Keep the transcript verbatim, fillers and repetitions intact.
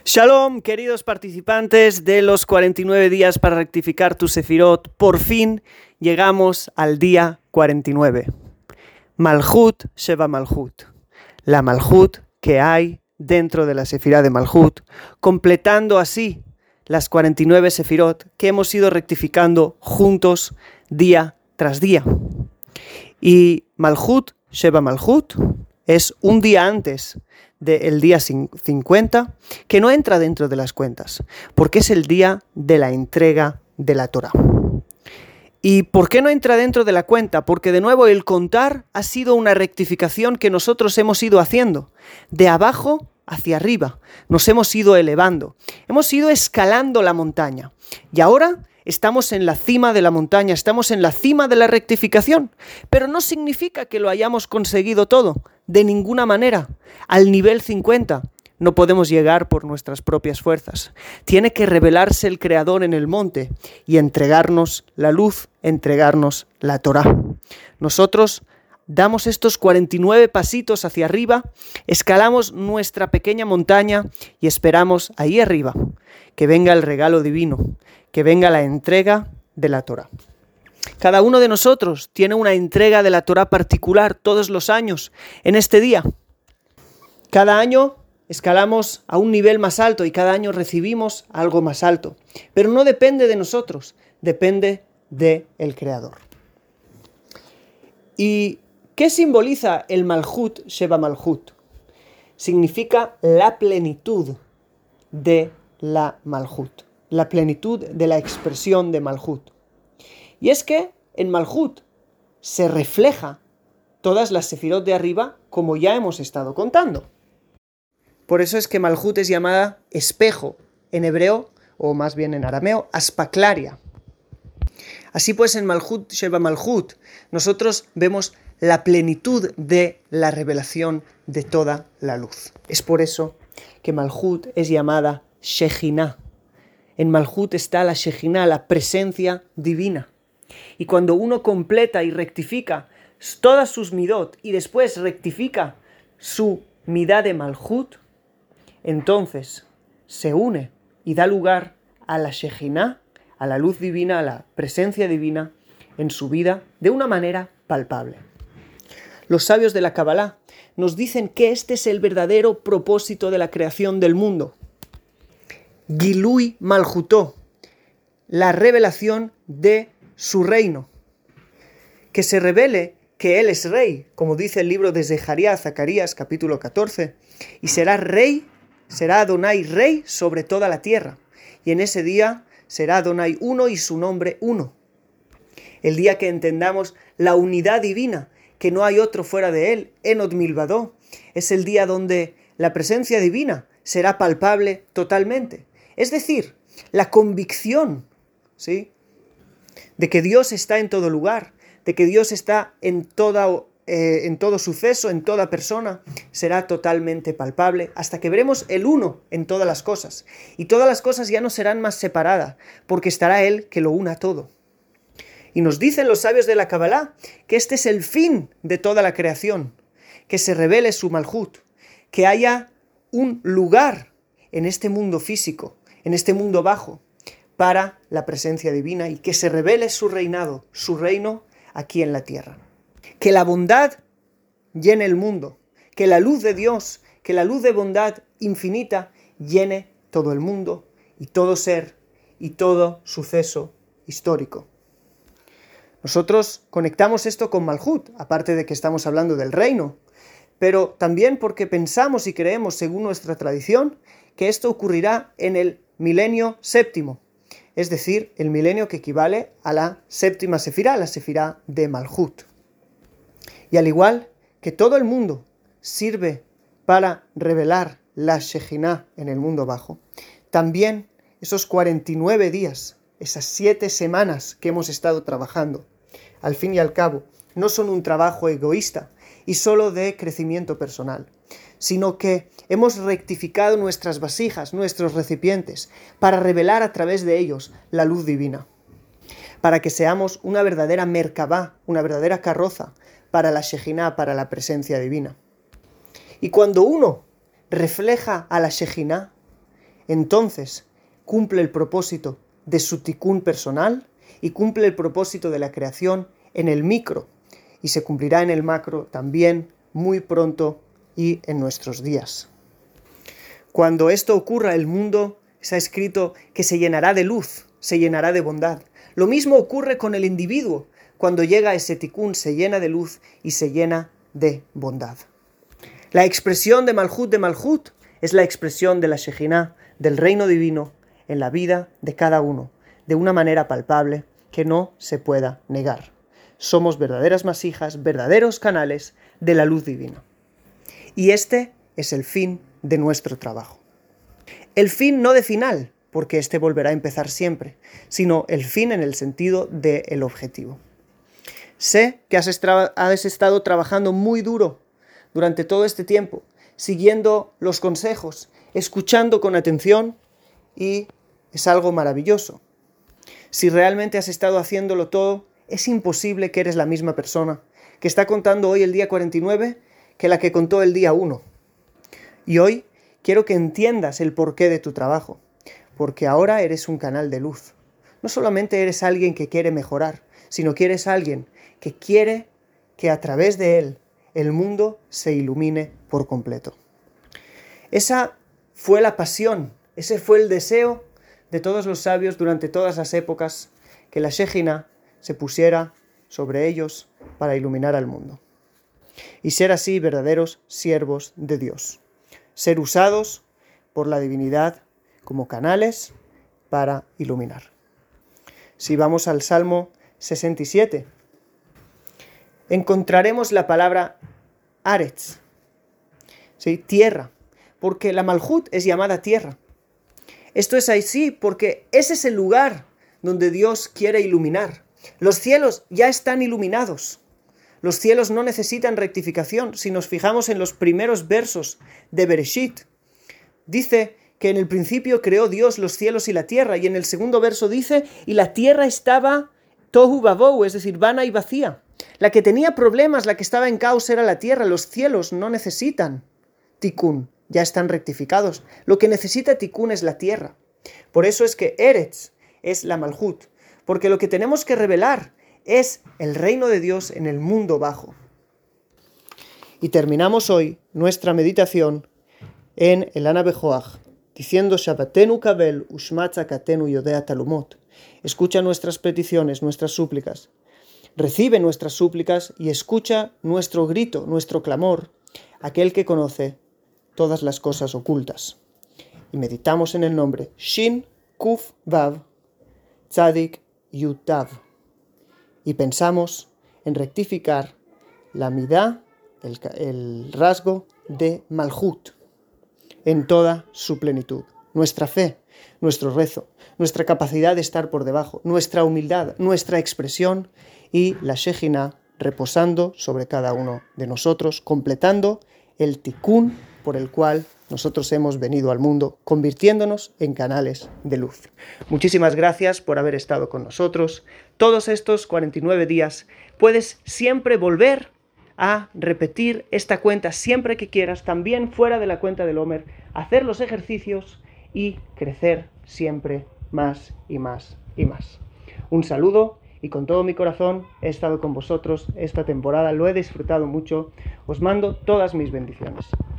Shalom, queridos participantes de los cuarenta y nueve días para rectificar tu Sefirot. Por fin llegamos al día cuarenta y nueve. Malhut Sheva Malhut. La Malhut que hay dentro de la Sefirá de Malhut, completando así las cuarenta y nueve Sefirot que hemos ido rectificando juntos día tras día. Y Malhut Sheva Malhut es un día antes del día cincuenta, que no entra dentro de las cuentas, porque es el día de la entrega de la Torá. ¿Y por qué no entra dentro de la cuenta? Porque de nuevo el contar ha sido una rectificación que nosotros hemos ido haciendo, de abajo hacia arriba, nos hemos ido elevando, hemos ido escalando la montaña, y ahora estamos en la cima de la montaña, estamos en la cima de la rectificación, pero no significa que lo hayamos conseguido todo, de ninguna manera. Al nivel cincuenta no podemos llegar por nuestras propias fuerzas. Tiene que revelarse el Creador en el monte y entregarnos la luz, entregarnos la Torá. Nosotros damos estos cuarenta y nueve pasitos hacia arriba, escalamos nuestra pequeña montaña y esperamos ahí arriba que venga el regalo divino, que venga la entrega de la Torá. Cada uno de nosotros tiene una entrega de la Torá particular todos los años en este día. Cada año escalamos a un nivel más alto y cada año recibimos algo más alto. Pero no depende de nosotros, depende del Creador. ¿Y qué simboliza el Malhut Sheva Malhut? Significa la plenitud de la Malhut, la plenitud de la expresión de Malhut. Y es que en Malhut se refleja todas las sefirot de arriba, como ya hemos estado contando. Por eso es que Malhut es llamada espejo en hebreo, o más bien en arameo, aspaklaria. Así pues, en Malhut Sheva Malhut, nosotros vemos la plenitud de la revelación de toda la luz. Es por eso que Malhut es llamada Shejinah. En Malhut está la Shejinah, la presencia divina. Y cuando uno completa y rectifica todas sus midot y después rectifica su midá de Malhut, entonces se une y da lugar a la Shejinah, a la luz divina, a la presencia divina en su vida de una manera palpable. Los sabios de la Kabbalah nos dicen que este es el verdadero propósito de la creación del mundo. Gilui Malhutó, la revelación de su reino. Que se revele que Él es rey, como dice el libro de Zecharías, Zacarías, capítulo catorce, y será rey, será Adonai rey sobre toda la tierra. Y en ese día será Adonai uno y su nombre uno. El día que entendamos la unidad divina, que no hay otro fuera de Él, Enod Milvadó, es el día donde la presencia divina será palpable totalmente. Es decir, la convicción, ¿sí?, de que Dios está en todo lugar, de que Dios está en, toda, eh, en todo suceso, en toda persona, será totalmente palpable, hasta que veremos el uno en todas las cosas. Y todas las cosas ya no serán más separadas, porque estará Él que lo una todo. Y nos dicen los sabios de la Kabbalah que este es el fin de toda la creación, que se revele su Malhut, que haya un lugar en este mundo físico, en este mundo bajo, para la presencia divina y que se revele su reinado, su reino aquí en la tierra. Que la bondad llene el mundo, que la luz de Dios, que la luz de bondad infinita llene todo el mundo y todo ser y todo suceso histórico. Nosotros conectamos esto con Malhut, aparte de que estamos hablando del reino, pero también porque pensamos y creemos, según nuestra tradición, que esto ocurrirá en el milenio séptimo, es decir, el milenio que equivale a la séptima sefirá, la sefirá de Malhut. Y al igual que todo el mundo sirve para revelar la Shejinah en el mundo bajo, también esos cuarenta y nueve días, esas siete semanas que hemos estado trabajando, al fin y al cabo, no son un trabajo egoísta y solo de crecimiento personal, sino que hemos rectificado nuestras vasijas, nuestros recipientes, para revelar a través de ellos la luz divina, para que seamos una verdadera merkabá, una verdadera carroza para la Shejinah, para la presencia divina. Y cuando uno refleja a la Shejinah, entonces cumple el propósito de su tikkun personal y cumple el propósito de la creación en el micro, y se cumplirá en el macro también muy pronto y en nuestros días. Cuando esto ocurra, el mundo, se ha escrito, que se llenará de luz, se llenará de bondad. Lo mismo ocurre con el individuo. Cuando llega ese tikkun, se llena de luz y se llena de bondad. La expresión de Malhut de Malhut es la expresión de la Shejinah, del reino divino, en la vida de cada uno, de una manera palpable que no se pueda negar. Somos verdaderas masijas, verdaderos canales de la luz divina. Y este es el fin de nuestro trabajo. El fin no de final, porque este volverá a empezar siempre, sino el fin en el sentido del objetivo. Sé que has, estra- has estado trabajando muy duro durante todo este tiempo, siguiendo los consejos, escuchando con atención, y es algo maravilloso. Si realmente has estado haciéndolo todo, es imposible que eres la misma persona que está contando hoy el día cuarenta y nueve que la que contó el día uno. Y hoy quiero que entiendas el porqué de tu trabajo, porque ahora eres un canal de luz. No solamente eres alguien que quiere mejorar, sino que eres alguien que quiere que a través de él el mundo se ilumine por completo. Esa fue la pasión, ese fue el deseo de todos los sabios durante todas las épocas, que la Shejinah se pusiera sobre ellos para iluminar al mundo. Y ser así verdaderos siervos de Dios. Ser usados por la divinidad como canales para iluminar. Si vamos al Salmo sesenta y siete, encontraremos la palabra Aretz, ¿sí? Tierra, porque la Malhut es llamada tierra. Esto es así porque ese es el lugar donde Dios quiere iluminar. Los cielos ya están iluminados. Los cielos no necesitan rectificación. Si nos fijamos en los primeros versos de Bereshit, dice que en el principio creó Dios los cielos y la tierra, y en el segundo verso dice, y la tierra estaba tohu vavou, es decir, vana y vacía. La que tenía problemas, la que estaba en caos era la tierra. Los cielos no necesitan tikkun, ya están rectificados. Lo que necesita tikkun es la tierra. Por eso es que Eretz es la Malhut, porque lo que tenemos que revelar es el reino de Dios en el mundo bajo. Y terminamos hoy nuestra meditación en el Ana Bejoach, diciendo Shabbatenu kabel ushma tzakatenu yodea talumot. Escucha nuestras peticiones, nuestras súplicas. Recibe nuestras súplicas y escucha nuestro grito, nuestro clamor, aquel que conoce todas las cosas ocultas. Y meditamos en el nombre Shin Kuf Vav Tzadik Yud Tav. Y pensamos en rectificar la midá, el, el rasgo de Malhut, en toda su plenitud. Nuestra fe, nuestro rezo, nuestra capacidad de estar por debajo, nuestra humildad, nuestra expresión y la Shejinah reposando sobre cada uno de nosotros, completando el tikkun por el cual nosotros hemos venido al mundo, convirtiéndonos en canales de luz. Muchísimas gracias por haber estado con nosotros. Todos estos cuarenta y nueve días puedes siempre volver a repetir esta cuenta siempre que quieras, también fuera de la cuenta del Omer, hacer los ejercicios y crecer siempre más y más y más. Un saludo y con todo mi corazón he estado con vosotros esta temporada, lo he disfrutado mucho, os mando todas mis bendiciones.